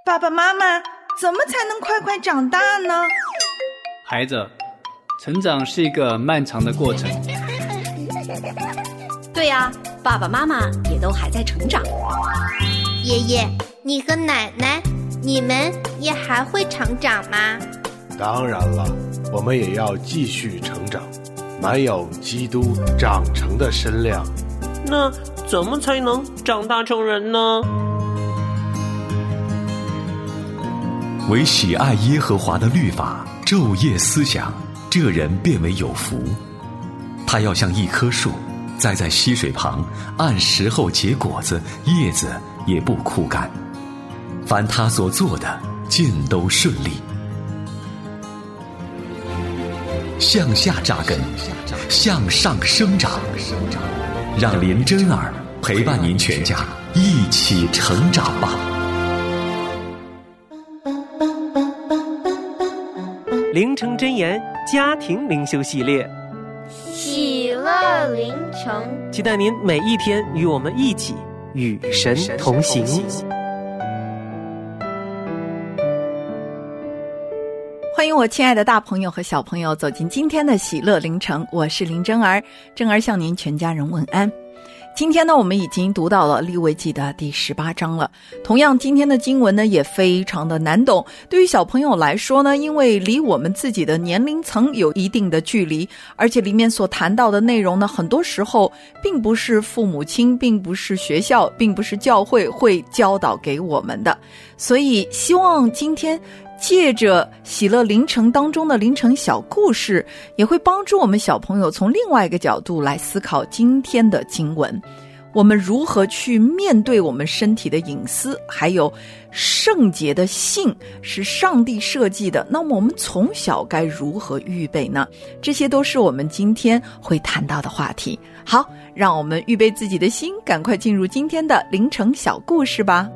爸爸妈妈，怎么才能快快长大呢？ 孩子，成长是一个漫长的过程。 对呀，爸爸妈妈也都还在成长。 爷爷，你和奶奶，你们也还会成长吗？ 当然了，我们也要继续成长，满有基督长成的身量。 那怎么才能长大成人呢？ 唯喜爱耶和华的律法，昼夜思想，这人便为有福。他要像一棵树，栽在溪水旁，按时候结果子，叶子也不枯干。凡他所做的，尽都顺利。向下扎根，向上生长，让林真儿陪伴您全家一起成长吧。 灵城真言家庭灵修系列， 喜乐灵城， 期待您每一天与我们一起与神同行。 欢迎我亲爱的大朋友和小朋友走进今天的喜乐灵城，我是林真儿，真儿向您全家人问安。今天呢，我们已经读到了利未记的第18章了。同样，今天的经文呢也非常的难懂。对于小朋友来说呢，因为离我们自己的年龄层有一定的距离，而且里面所谈到的内容呢，很多时候并不是父母亲，并不是学校，并不是教会会教导给我们的。所以希望今天借着喜乐灵城当中的灵城小故事，也会帮助我们小朋友从另外一个角度来思考今天的经文。我们如何去面对我们身体的隐私，还有圣洁的性是上帝设计的，那么我们从小该如何预备呢？这些都是我们今天会谈到的话题。好，让我们预备自己的心，赶快进入今天的灵城小故事吧。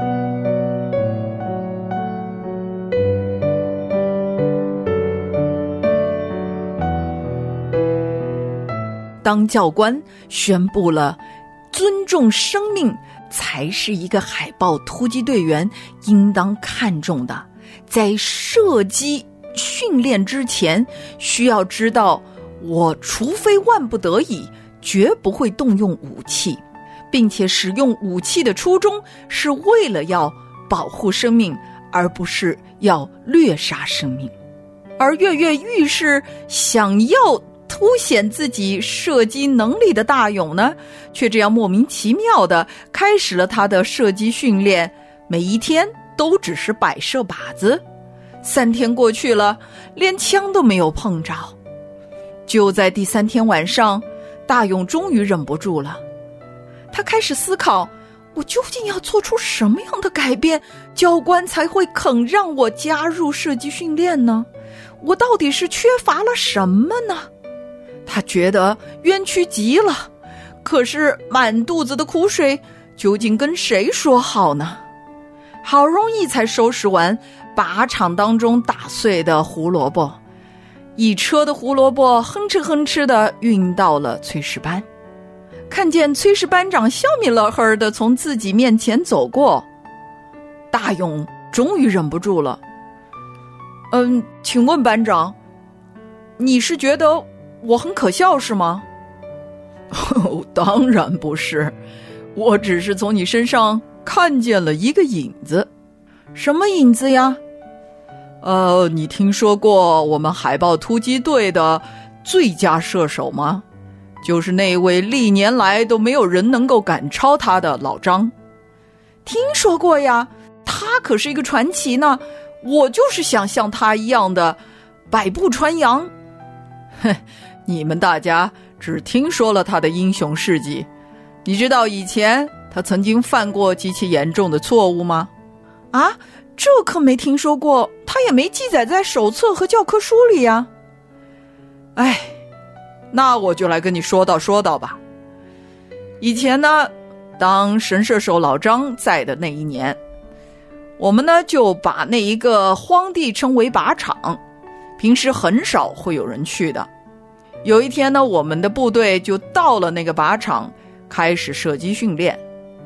当教官宣布了尊重生命才是一个海豹突击队员应当看重的，在射击训练之前需要知道，我除非万不得已绝不会动用武器，并且使用武器的初衷是为了要保护生命，而不是要掠杀生命。而跃跃欲试想要凸显自己射击能力的大勇呢，却这样莫名其妙地开始了他的射击训练，每一天都只是摆设靶子。3天过去了，连枪都没有碰着。就在第3天晚上，大勇终于忍不住了，他开始思考，我究竟要做出什么样的改变，教官才会肯让我加入射击训练呢？我到底是缺乏了什么呢？他觉得冤屈极了，可是满肚子的苦水究竟跟谁说好呢？好容易才收拾完靶场当中打碎的胡萝卜，一车的胡萝卜哼哧哼哧地运到了炊事班。看见炊事班长笑眯了呵地从自己面前走过，大勇终于忍不住了。请问班长，你是觉得我很可笑是吗？当然不是，我只是从你身上看见了一个影子。什么影子呀？你听说过我们海豹突击队的最佳射手吗？就是那位历年来都没有人能够赶超他的老张。听说过呀，他可是一个传奇呢，我就是想像他一样的百步穿杨。你们大家只听说了他的英雄事迹，你知道以前他曾经犯过极其严重的错误吗？啊，这可没听说过，他也没记载在手册和教科书里呀。哎，那我就来跟你说道吧。以前呢，当神射手老张在的那一年，我们呢就把那一个荒地称为靶场，平时很少会有人去的。有一天呢，我们的部队就到了那个靶场，开始射击训练。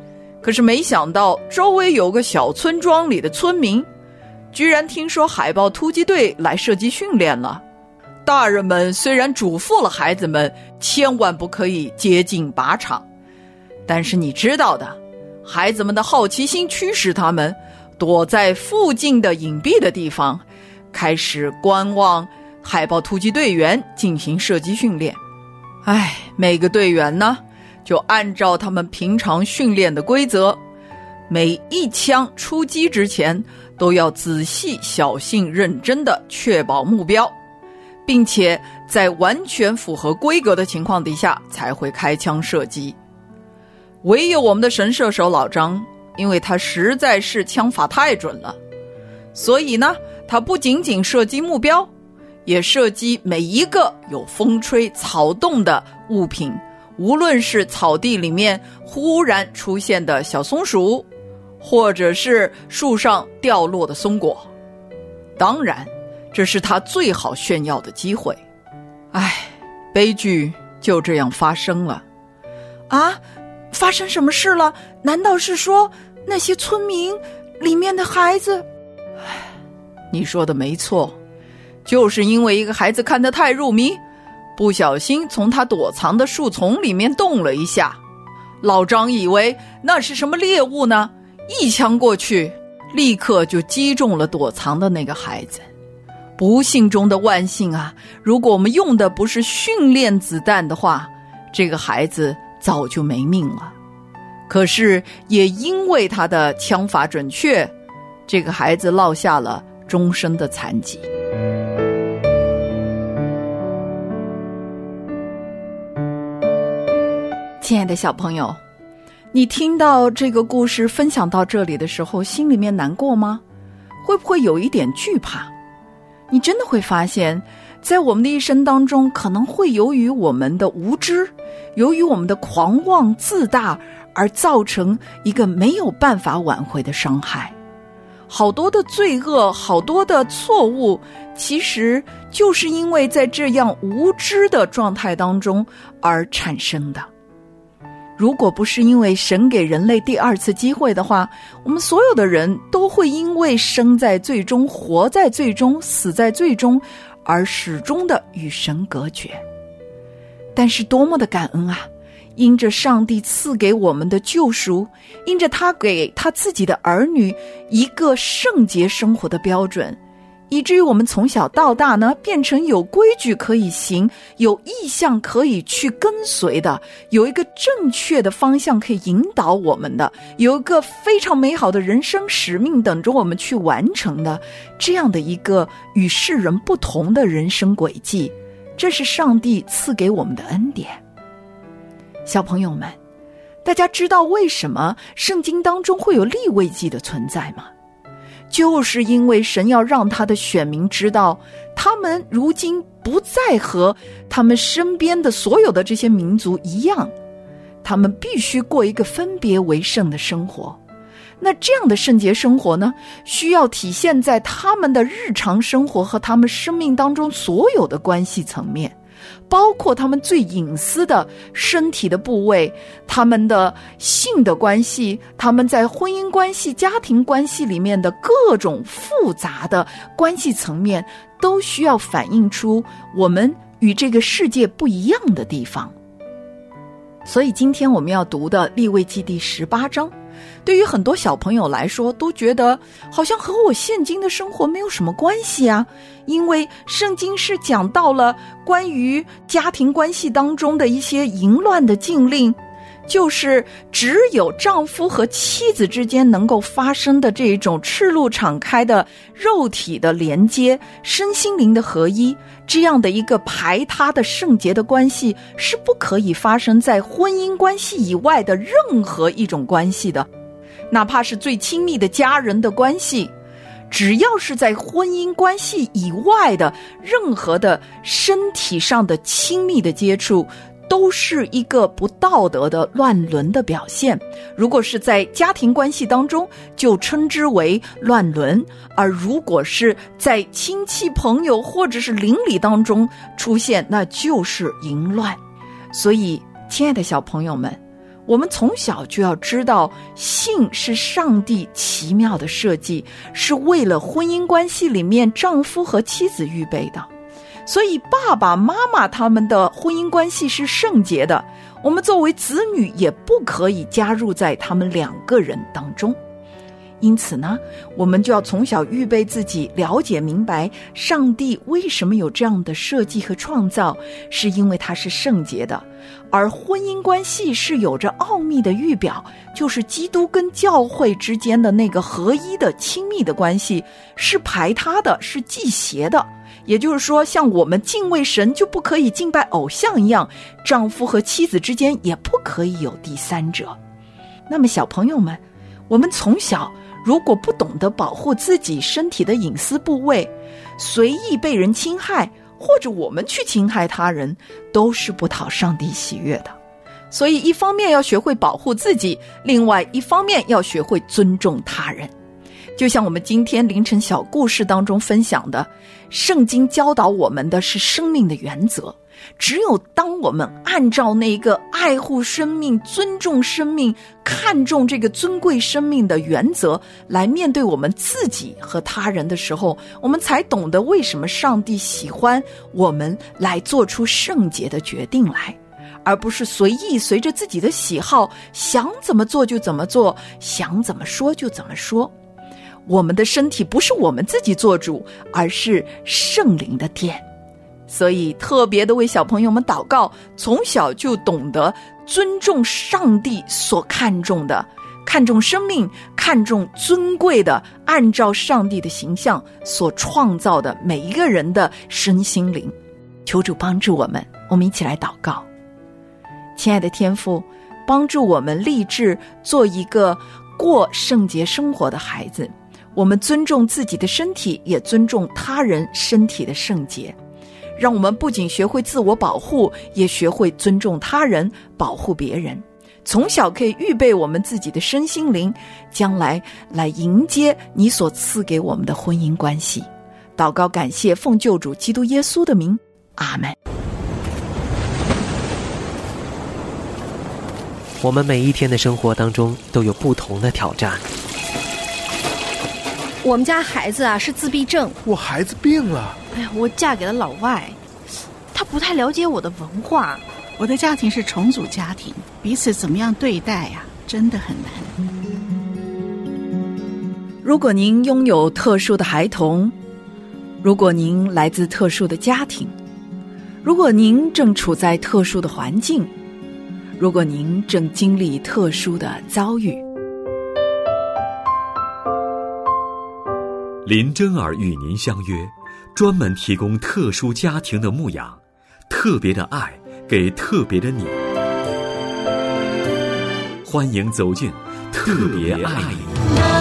可是没想到周围有个小村庄里的村民居然听说海豹突击队来射击训练了。大人们虽然嘱咐了孩子们千万不可以接近靶场，但是你知道的，孩子们的好奇心驱使他们躲在附近的隐蔽的地方，开始观望海豹突击队员进行射击训练。每个队员呢就按照他们平常训练的规则，每一枪出击之前都要仔细小心认真地确保目标，并且在完全符合规格的情况底下才会开枪射击。唯有我们的神射手老张，因为他实在是枪法太准了，所以呢他不仅仅射击目标，也射击每一个有风吹草动的物品，无论是草地里面忽然出现的小松鼠，或者是树上掉落的松果。当然这是他最好炫耀的机会。悲剧就这样发生了。发生什么事了？难道是说那些村民里面的孩子？你说的没错，就是因为一个孩子看得太入迷，不小心从他躲藏的树丛里面动了一下。老张以为那是什么猎物呢，一枪过去，立刻就击中了躲藏的那个孩子。不幸中的万幸啊，如果我们用的不是训练子弹的话，这个孩子早就没命了。可是也因为他的枪法准确，这个孩子落下了终身的残疾。亲爱的小朋友，你听到这个故事分享到这里的时候，心里面难过吗？会不会有一点惧怕？你真的会发现，在我们的一生当中，可能会由于我们的无知，由于我们的狂妄自大，而造成一个没有办法挽回的伤害。好多的罪恶，好多的错误，其实就是因为在这样无知的状态当中而产生的。如果不是因为神给人类第二次机会的话，我们所有的人都会因为生在罪中，活在罪中，死在罪中，而始终的与神隔绝。但是多么的感恩啊！因着上帝赐给我们的救赎，因着他给他自己的儿女一个圣洁生活的标准，以至于我们从小到大呢，变成有规矩可以行，有意向可以去跟随的，有一个正确的方向可以引导我们的，有一个非常美好的人生使命等着我们去完成的，这样的一个与世人不同的人生轨迹，这是上帝赐给我们的恩典。小朋友们，大家知道为什么圣经当中会有利未记的存在吗？就是因为神要让他的选民知道，他们如今不再和他们身边的所有的这些民族一样，他们必须过一个分别为圣的生活。那这样的圣洁生活呢，需要体现在他们的日常生活和他们生命当中所有的关系层面，包括他们最隐私的身体的部位，他们的性的关系，他们在婚姻关系、家庭关系里面的各种复杂的关系层面，都需要反映出我们与这个世界不一样的地方。所以今天我们要读的利未记第18章，对于很多小朋友来说都觉得好像和我现今的生活没有什么关系啊，因为圣经是讲到了关于家庭关系当中的一些淫乱的禁令，就是只有丈夫和妻子之间能够发生的这种赤露敞开的肉体的连接，身心灵的合一，这样的一个排他的圣洁的关系是不可以发生在婚姻关系以外的任何一种关系的，哪怕是最亲密的家人的关系，只要是在婚姻关系以外的任何的身体上的亲密的接触，都是一个不道德的乱伦的表现。如果是在家庭关系当中，就称之为乱伦，而如果是在亲戚朋友或者是邻里当中出现，那就是淫乱。所以亲爱的小朋友们， 我们从小就要知道，性是上帝奇妙的设计，是为了婚姻关系里面丈夫和妻子预备的。所以爸爸妈妈他们的婚姻关系是圣洁的，我们作为子女也不可以加入在他们2个人当中。因此呢，我们就要从小预备自己，了解明白上帝为什么有这样的设计和创造，是因为它是圣洁的。而婚姻关系是有着奥秘的预表，就是基督跟教会之间的那个合一的亲密的关系，是排他的，是忌邪的。也就是说，像我们敬畏神就不可以敬拜偶像一样，丈夫和妻子之间也不可以有第三者。那么小朋友们，我们从小如果不懂得保护自己身体的隐私部位，随意被人侵害，或者我们去侵害他人，都是不讨上帝喜悦的。所以一方面要学会保护自己，另外一方面要学会尊重他人。就像我们今天凌晨小故事当中分享的，圣经教导我们的是生命的原则。只有当我们按照那个爱护生命、尊重生命、看重这个尊贵生命的原则来面对我们自己和他人的时候，我们才懂得为什么上帝喜欢我们来做出圣洁的决定来，而不是随意随着自己的喜好，想怎么做就怎么做，想怎么说就怎么说。我们的身体不是我们自己做主，而是圣灵的殿。所以特别的为小朋友们祷告，从小就懂得尊重上帝所看重的，看重生命，看重尊贵的，按照上帝的形象所创造的每一个人的身心灵。求主帮助我们，我们一起来祷告。亲爱的天父，帮助我们立志做一个过圣洁生活的孩子，我们尊重自己的身体，也尊重他人身体的圣洁。让我们不仅学会自我保护，也学会尊重他人，保护别人。从小可以预备我们自己的身心灵，将来来迎接你所赐给我们的婚姻关系。祷告感谢，奉救主基督耶稣的名，阿们。 我们每一天的生活当中都有不同的挑战。 我们家孩子啊是自闭症。 我孩子病了。 哎呀，我嫁给了老外，他不太了解我的文化。我的家庭是重组家庭，彼此怎么样对待呀，真的很难。 如果您拥有特殊的孩童，如果您来自特殊的家庭，如果您正处在特殊的环境，如果您正经历特殊的遭遇， 林真儿与您相约，专门提供特殊家庭的牧养，特别的爱给特别的你。欢迎走进特别爱你。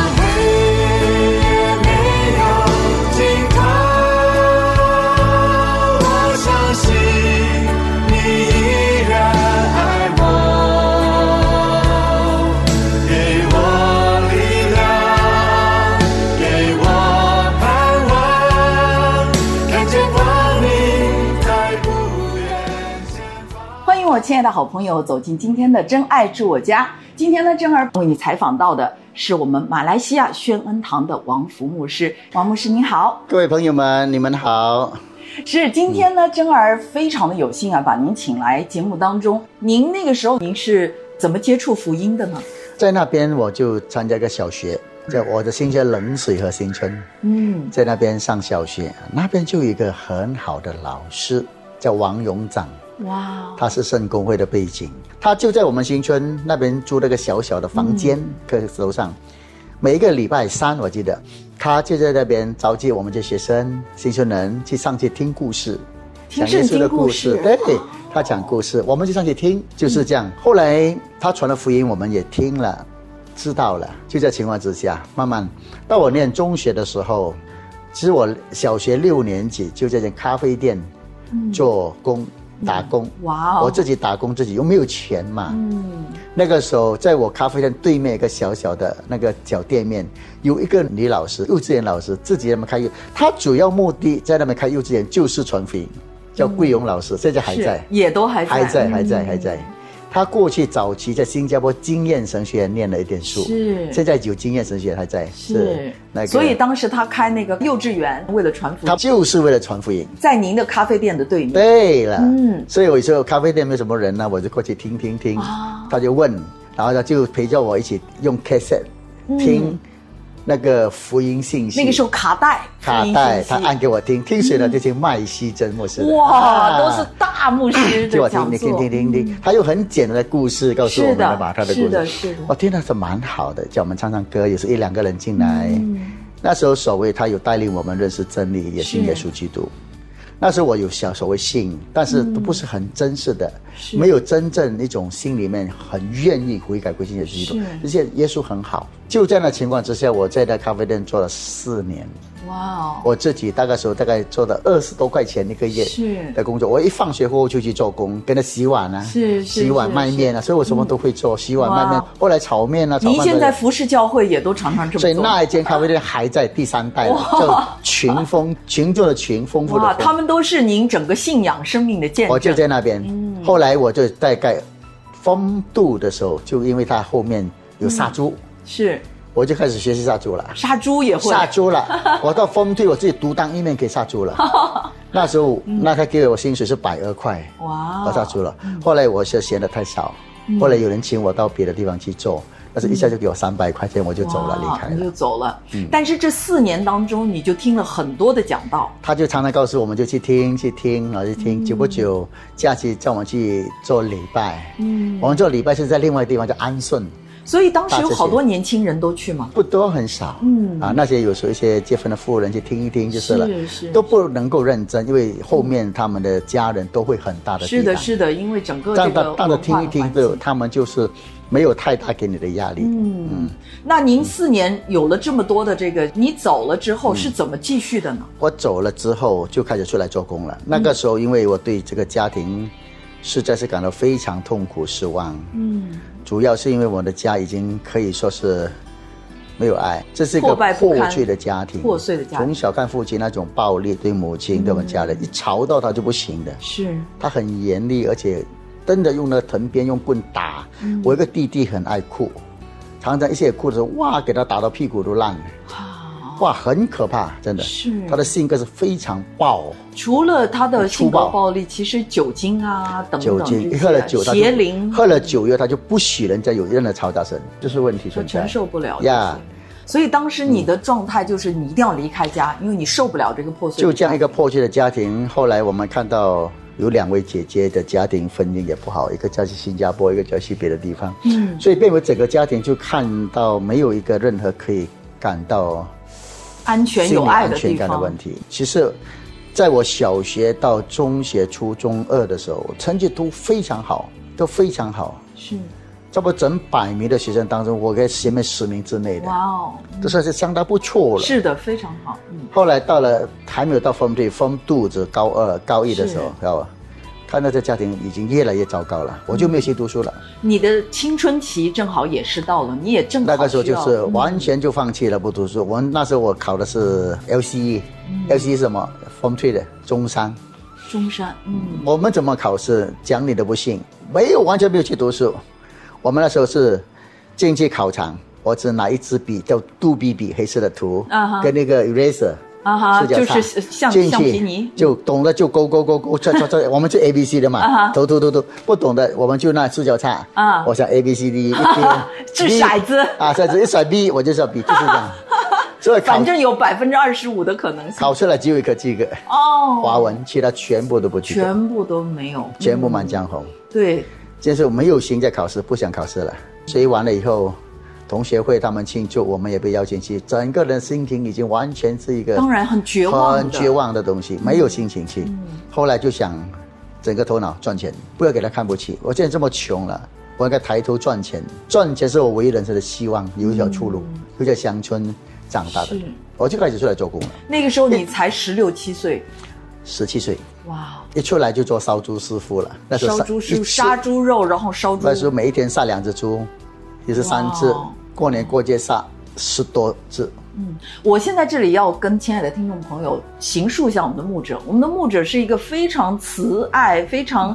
我相信你依然爱我，给我力量，给我盼望，看见光明在不远前方。 欢迎我亲爱的好朋友走进今天的真爱住我家。今天呢，真儿为你采访到的是我们马来西亚宣恩堂的王福牧师。王牧师您好。 各位朋友们，你们好。 是，今天呢，真儿非常的有幸啊，把您请来节目当中。您那个时候您是怎么接触福音的呢？ 在那边我就参加一个小学，在我的新学冷水和新村，在那边上小学，那边就有一个很好的老师叫王永长。 哇， 他是圣公会的背景，他就在我们新村那边租了个小小的房间，课楼上。每一个礼拜三，我记得他就在那边召集我们这学生、新村人去上去听故事， 听圣经故事。 对，他讲故事，我们就上去听，就是这样。后来他传了福音，我们也听了，知道了。就在情况之下，慢慢到我念中学的时候，其实我小学6年级就在这咖啡店做工。打工，哇！我自己打工，自己又没有钱嘛。那个时候，在我咖啡店对面一个小小的那个小店面，有一个女老师，幼稚园老师，自己在那边开她主要目的在那边开幼稚园就是传福音，叫桂荣老师，现在还在， 也都还在， 还在。 他过去早期在新加坡经验神学院念了一点书， 是现在有经验神学院还在， 是那个。 所以当时他开那个幼稚园，为了传福音， 他就是为了传福音， 在您的咖啡店的对面。 对了，所以我有时候咖啡店没有什么人呢，我就过去听，他就问，然后他就陪着我一起用 cassette 听那个福音信息。 那个时候卡带， 他按给我听谁呢？就听麦西真牧师的。 哇，都是大牧师的讲座。 听，他用很简单的故事告诉我们的嘛，他的故事。 是的。 我听的是蛮好的，叫我们唱唱歌，有时1-2个人进来。那时候所谓他有带领我们认识真理，也信耶稣基督。那时候我有所谓信，但是都不是很真实的，没有真正一种心里面很愿意悔改归信耶稣基督。而且耶稣很好，就这样的情况之下，我在那咖啡店做了4年。哇！我自己大概做了20多块钱一个月的工作。我一放学后就去做工，跟他洗碗啊，洗碗卖面啊，所以我什么都会做，洗碗卖面。后来炒面啊， 您现在服侍教会也都常常这么做。 所以那一间咖啡店还在第3代，叫群众的群，丰富的丰。 他们都是您整个信仰生命的见证。 我就在那边，后来我就大概风度的时候，就因为它后面有杀猪，我就开始学习杀猪了。 杀猪也会？ 杀猪了，我到风队我自己独当一面可以杀猪了。那时候，那他给我薪水是120块，哇，我杀猪了。后来我是嫌得太少，后来有人请我到别的地方去做，但是一下就给我300块钱，我就走了，离开了。 你就走了。但是这4年当中，你就听了很多的讲道。 他就常常告诉我们，就去听，然后去听。久不久，假期叫我们去做礼拜。我们做礼拜是在另外一个地方叫安顺。 所以当时有好多年轻人都去吗？ 不多，很少。那些有时候一些结婚的妇人去听一听就是了，都不能够认真，因为后面他们的家人都会很大的抵挡。 是的，因为整个这个当着听一听，他们就是没有太大给你的压力。 那您4年有了这么多的这个，你走了之后是怎么继续的呢？ 我走了之后就开始出来做工了。那个时候，因为我对这个家庭实在是感到非常痛苦失望。主要是因为我的家已经可以说是没有爱，这是一个破碎的家庭，从小看父亲那种暴力对母亲对我们家人，一吵到他就不行的，他很严厉，而且真的用那个藤鞭用棍打。我一个弟弟很爱哭，常常一些哭的时候，哇，给他打到屁股都烂了。哇，很可怕，真的。他的性格是非常暴。 除了他的性格暴力，其实酒精啊等等， 喝了酒， 邪灵， 喝了酒以后他就不许人家有任何嘈杂声，这是问题存在， 承受不了呀。所以当时你的状态就是你一定要离开家，因为你受不了这个破碎。 就这样一个破碎的家庭，后来我们看到有2位姐姐的家庭婚姻也不好，一个嫁去新加坡，一个嫁去别的地方。所以变为整个家庭就看到没有一个任何可以感到安全有爱的地方。 的问题。其实在我小学到中学初中2的时候，成绩都非常好，差不多整100名的学生当中，我在前面10名之内的。哇哦，这算是相当不错了。 是的，非常好。 后来到了还没有到Form 2子高2高1的时候，知道吧？看到这家庭已经越来越糟糕了，我就没有去读书了。 你的青春期正好也是到了，你也正好那个时候就是完全就放弃了，不读书。那时候我考的是 LCE，LCE 是什么 ？Form 3的中山。我们怎么考试？讲你的不信，完全没有去读书。我们那时候是进去考场，我只拿一支笔叫杜比笔，黑色的涂，跟那个 eraser。 就是橡皮泥， 就懂得就勾，我们就 ABC 的嘛，涂，不懂的我们就那四角叉我想 ABCD 掷骰子骰子一甩 B 我就说 B， 就是这样。所以反正有25%的可能性。 考出来只有一科及格华文，其他全部都不及格， 全部都没有， 全部满江红。 对， 就是没有心在考试，不想考试了。所以完了以后，同学会他们庆祝，我们也被邀请去，整个人心情已经完全是一个当然很绝望的东西，没有心情去。后来就想整个头脑赚钱，不要给他看不起。我现在这么穷了，我应该抬头赚钱，赚钱是我唯一人生的希望，有一条出路。就在乡村长大的，我就开始出来做工了。 那个时候你才16、17岁 ，17岁。哇！一出来就做烧猪师傅了。那时候烧猪师傅杀猪肉，然后烧猪。 那时候每一天杀2只猪，也是3只。过年过节杀10多只。 我现在这里要跟亲爱的听众朋友形述一下我们的牧者。我们的牧者是一个非常慈爱、非常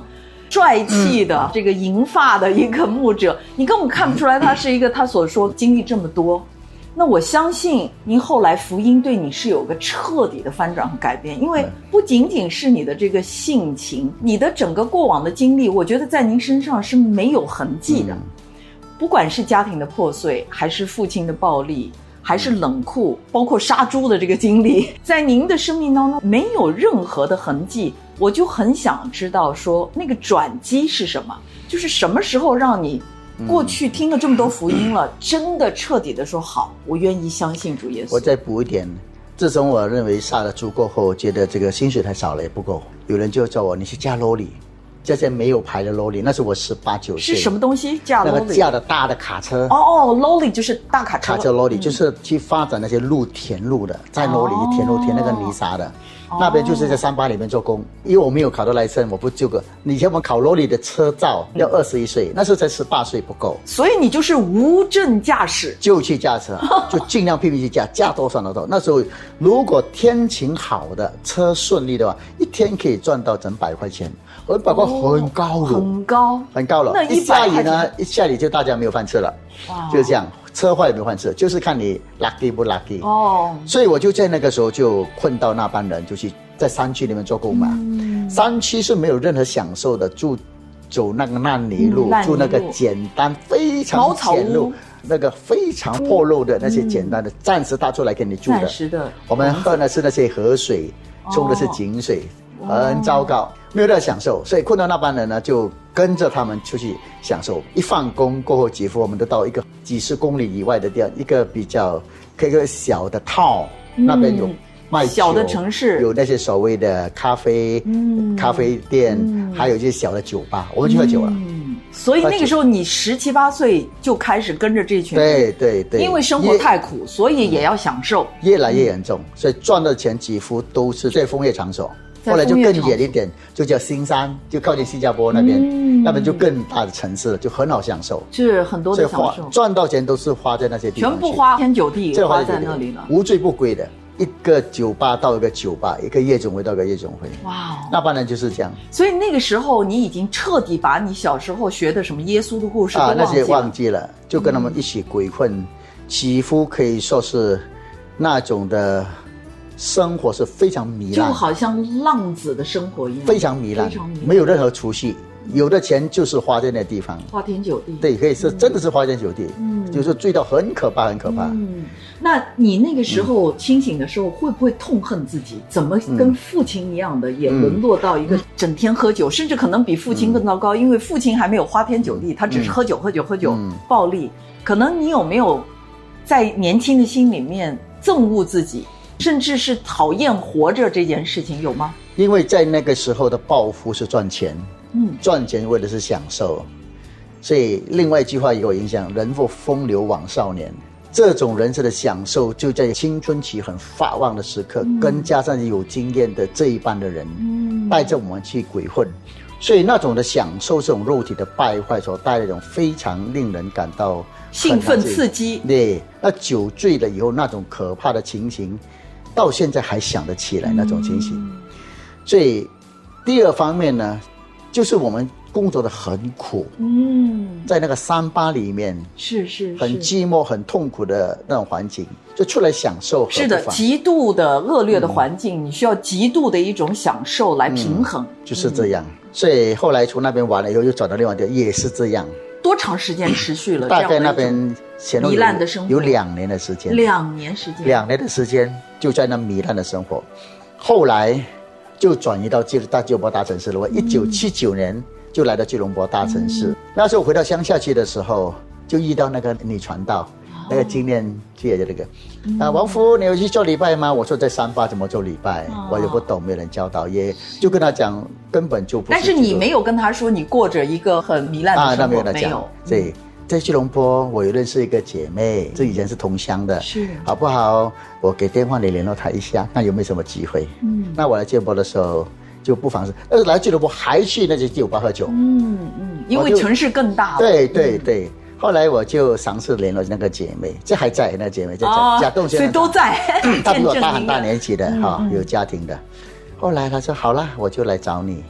帅气的这个银发的一个牧者，你根本看不出来他是一个他所说经历这么多。那我相信您后来福音对你是有个彻底的翻转和改变，因为不仅仅是你的这个性情，你的整个过往的经历，我觉得在您身上是没有痕迹的。不管是家庭的破碎，还是父亲的暴力，还是冷酷，包括杀猪的这个经历，在您的生命当中没有任何的痕迹。我就很想知道说那个转机是什么，就是什么时候让你过去听了这么多福音了，真的彻底的说好，我愿意相信主耶稣。 我再补一点，自从我认为杀了猪过后，觉得这个薪水太少了也不够，有人就叫我你去嫁 lolly， 这些没有牌的 lolly， 那是我18、19岁。 是什么东西？嫁 lolly？ 那个驾的大的卡车。 lolly 就是大卡车。 卡车 lolly 就是去发展那些田路的，在 lolly 田路填那个泥沙的。那边就是在388里面做工，因为我没有考到来生，我不就个。以前我们考 lolly 的车照要21岁，那时候才18岁不够， 所以你就是无证驾驶， 就去驾车，就尽量拼命去驾多少多少。那时候如果天晴好的，车顺利的话，一天可以赚到整100块钱，100块很高了，很高了。 那一下雨呢，一下雨就大家没有饭吃了，就是这样。车坏也没有饭吃，就是看你 lucky 不 lucky。所以我就在那个时候就困到那班人，就去在山区里面做工嘛。山区是没有任何享受的，走那个烂泥路，住那个简单非常简陋，那个非常破漏的那些简单的，暂时搭出来给你住的。 暂时的， 我们喝的是那些河水，冲的是井水，很糟糕，没有任何享受。所以困到那班人呢，就跟着他们出去享受。一放工过后，几乎我们都到一个几十公里以外的地方，一个比较一个小的town，那边有卖酒， 小的城市有那些所谓的咖啡店，还有一些小的酒吧，我们去喝酒了。 所以那个时候你17、18岁就开始跟着这群人， 对， 因为生活太苦，所以也要享受， 越来越严重，所以赚的钱几乎都是在枫叶场所。后来就更远一点，就叫新山，就靠近新加坡那边，那边就更大的城市了，就很好享受， 是很多的享受， 赚到钱都是花在那些地方， 全部花天酒地，花在那里了， 无罪不归的。一个酒吧到一个酒吧，一个夜总会到一个夜总会，那班人就是这样。 所以那个时候你已经彻底把你小时候学的什么耶稣的故事那些忘记了，就跟他们一起鬼混，几乎可以说是那种的生活是非常糜烂， 就好像浪子的生活一样， 非常糜烂，没有任何储蓄，有的钱就是花在那地方， 花天酒地。 对，可以是真的是花天酒地，就是醉到很可怕，很可怕。 那你那个时候清醒的时候，会不会痛恨自己？怎么跟父亲一样的，也沦落到一个整天喝酒，甚至可能比父亲更糟糕？因为父亲还没有花天酒地，他只是喝酒，暴力。可能你有没有在年轻的心里面憎恶自己？甚至是讨厌活着这件事情，有吗？ 因为在那个时候的抱负是赚钱，赚钱为的是享受，所以另外一句话也有影响：人不风流枉少年。这种人生的享受，就在青春期很发旺的时刻，跟加上有经验的这一班的人，带着我们去鬼混，所以那种的享受，这种肉体的败坏所带来的一种非常令人感到兴奋刺激。 对，那酒醉了以后那种可怕的情形。到现在还想得起来那种情形，所以第二方面呢，就是我们工作的很苦，在那个388里面是很寂寞、很痛苦的那种环境，就出来享受。 是的，极度的恶劣的环境，你需要极度的一种享受来平衡， 就是这样。所以后来从那边完了以后，又转到另外一个，也是这样。 多长时间持续了？ 大概那边糜烂的生活有2年的时间 ，2年时间 ，2年的时间就在那糜烂的生活。后来就转移到吉隆坡大城市了。我1979年就来到吉隆坡大城市。那时候回到乡下去的时候，就遇到那个女传道，那个经验界的那个王福，你有去做礼拜吗？我说在388怎么做礼拜，我也不懂，没人教导，也就跟他讲根本就不是。 但是你没有跟他说你过着一个很糜烂的生活， 那没有讲。对，在吉隆坡我有认识一个姐妹，这以前是同乡的， 是好不好？我给电话你联络她一下，看有没有什么机会。那我来吉隆坡的时候就不妨事，但是来吉隆坡还去那些酒吧喝酒。 因为城市更大了。 对。后来我就尝试联络那个姐妹，这还在那个姐妹在甲洞县， 所以都在。 她比我大很大年纪的有家庭的。后来她说好了，我就来找你。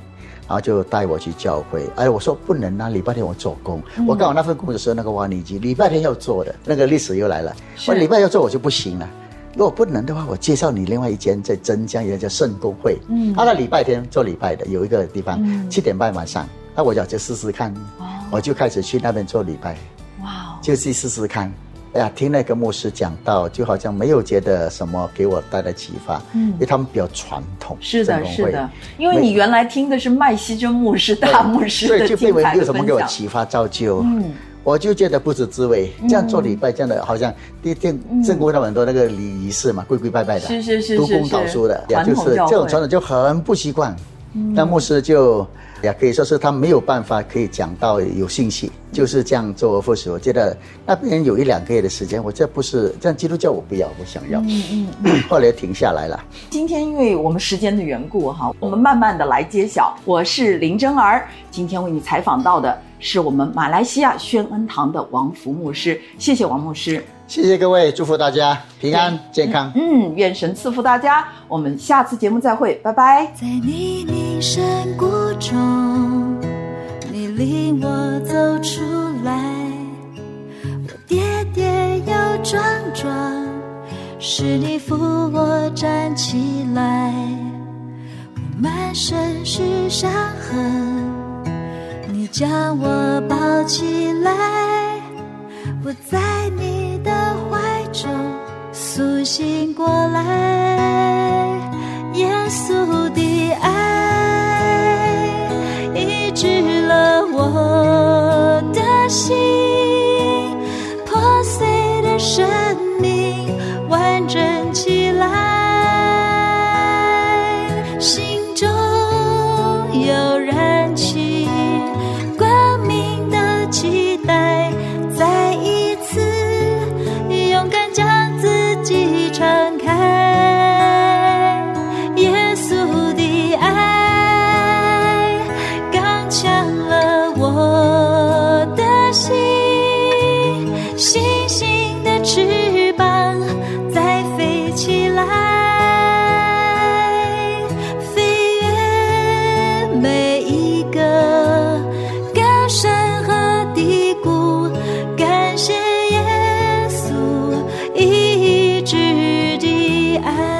然后就带我去教会。哎，我说不能啊，礼拜天我做工。我刚好那份工作是那个挖泥机，礼拜天要做的，那个历史又来了。我礼拜要做我就不行了。如果不能的话，我介绍你另外一间在真江有一家圣公会，他那礼拜天做礼拜的，有一个地方7点半晚上，那我就试试看，我就开始去那边做礼拜，就去试试看。哎呀，听那个牧师讲道，就好像没有觉得什么给我带来启发，因为他们比较传统。 是的，是的，因为你原来听的是麦希真牧师、大牧师的精彩的分享，所以就并没有什么给我启发造就。我就觉得不是滋味，这样做礼拜，这样的好像正规他们很多那个礼仪式嘛，跪跪拜拜的， 是读功祷书的，就是这种传统就很不习惯。那牧师就也可以说是他没有办法可以讲到有信息，就是这样做服侍。我觉得那边有1-2个月的时间，我这不是这样基督教，我不要，我想要。后来停下来了。 今天因为我们时间的缘故哈，我们慢慢的来揭晓。我是林真儿，今天为你采访到的是我们马来西亚宣恩堂的王福牧师，谢谢王牧师。 谢谢各位，祝福大家平安健康。 愿神赐福大家，我们下次节目再会，拜拜。 在泥泞山谷中，你领我走出来，我跌跌又撞撞，是你扶我站起来，我满身是伤痕，你将我抱起来，我在你的怀中苏醒过来，耶稣的爱医治了我的心，破碎的生命完整起来，心中有燃起光明的期待，再一次勇敢将自己敞开，耶稣的爱刚强了我的心，星星的翅膀再飞起来，飞越每一个高山和低谷，感谢耶稣医治的爱。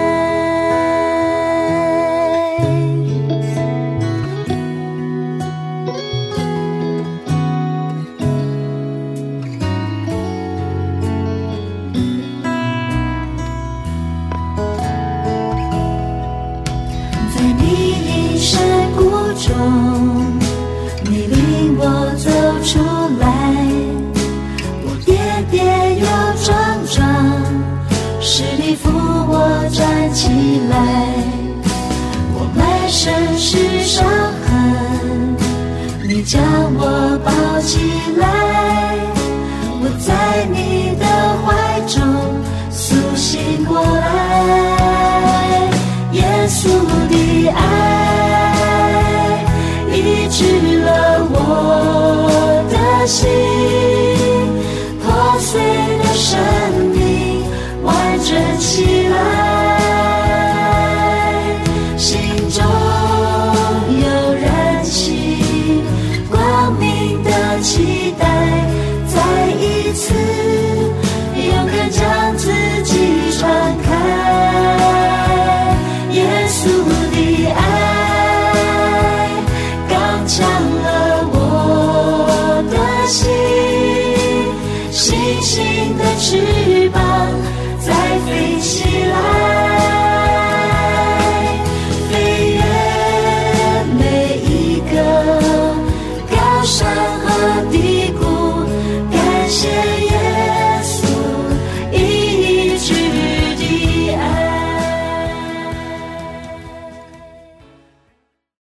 在泥泞山谷中，你领我走出来，我跌跌又撞撞，是你扶我站起来，我满身是伤痕，你将我抱起来，我在你的怀中苏醒过来，耶稣的爱医治了我的心。